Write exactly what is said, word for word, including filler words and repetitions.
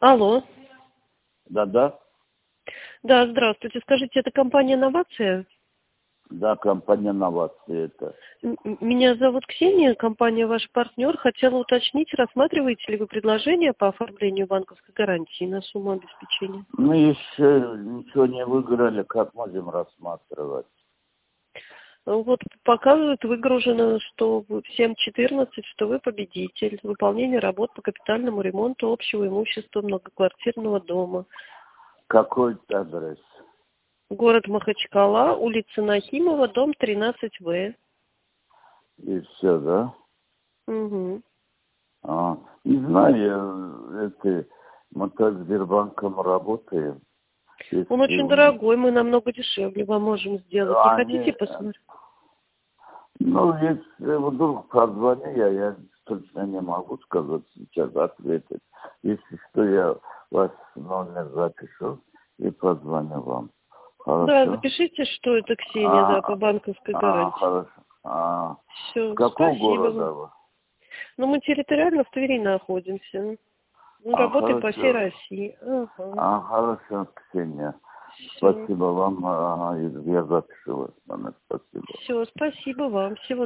Алло. Да-да. Да, здравствуйте. Скажите, это компания «Новация»? Да, компания «Новация» это. М- м- Меня зовут Ксения, компания «Ваш партнер». Хотела уточнить, рассматриваете ли вы предложение по оформлению банковской гарантии на сумму обеспечения? Мы еще ничего не выиграли, как можем рассматривать? Вот показывает выгружено, что вы- в семь четырнадцать, что вы победитель. Выполнение работ по капитальному ремонту общего имущества многоквартирного дома. Какой адрес? Город Махачкала, улица Нахимова, дом тринадцать В. И все, да? Угу. А, не знаю, это, мы так с Сбербанком работаем. Он Если очень у- дорогой, мы намного дешевле вам можем сделать. Не хотите они, посмотреть? ну, если вдруг позвони, я, я точно не могу сказать сейчас, ответить. Если что, я ваш номер запишу и позвоню вам. Да, Хорошо? запишите, что это Ксения, да, по А, банковской а, гарантии. хорошо. А, с Все, какого спасибо вам. города вы? Ну, мы территориально в Твери находимся. Мы А, работаем по всей хорошо. России. Ага. А, хорошо, Ксения. Все. Спасибо вам. Ага, я запишу вас. Спасибо. Все, спасибо вам. Всего